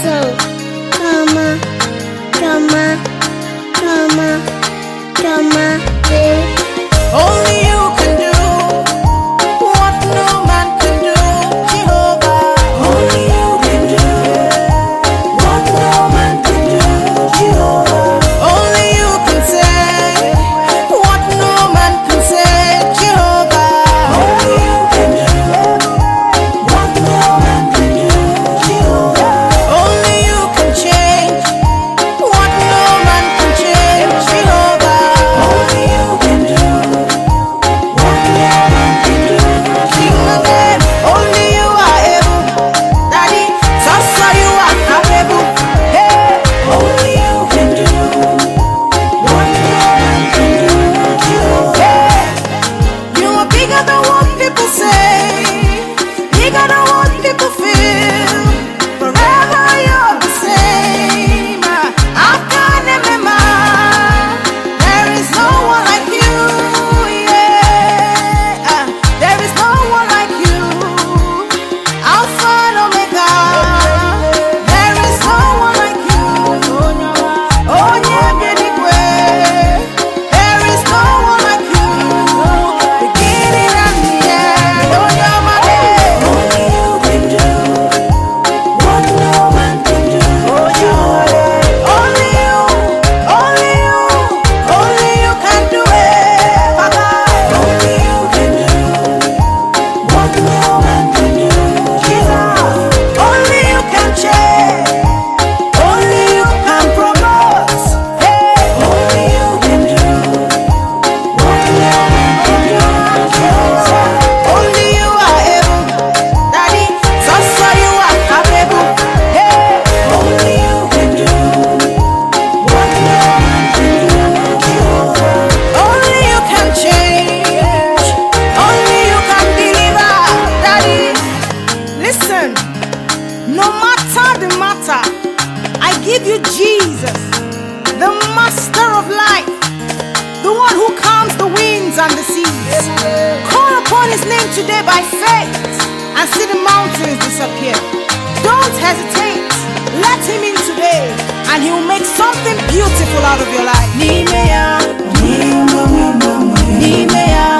So, drama, drama, drama, drama, babe. Only you can do what no man can do, Jehovah. Only you can do what no man can do, Jehovah. Only you can say what no man can say, Jehovah. Only you can do what no man can do, Jehovah. Only you can change what no man can change, Jehovah. Only you can do what no man can do, Jehovah. Only you are able, Daddy. Sasa you are capable. Hey, only you can do what no man can do, Jehovah. Hey, you are bigger than what people say, bigger than what people feel. Forever you're the same. I can't remember. There is no one like you. Yeah, there is no one like you. Alpha and Omega. There is no one like you. Oh yeah, Benigwe. There is no one like you. Beginning and the end. Oh yeah, my baby. Only you can do what no man can do. Oh yeah, only you, only you, only you can do it, Papa. Only you can do what no man can do, Jesus. Only you can change, only you can promote. Hey, only you can do what no man can do, Jesus. Only you are able, Daddy. Sasa you are capable. Hey, only you can do what no man can do, Jehovah. Only you can change, only you can deliver, Daddy. Listen, no matter the matter, I give you Jesus, the master of life, the one who calms the winds and the seas. Call upon his name today by faith and see the mountains disappear. Don't hesitate. Let him in today and he will make something beautiful out of your life. Nimea, Nimea, Nimea.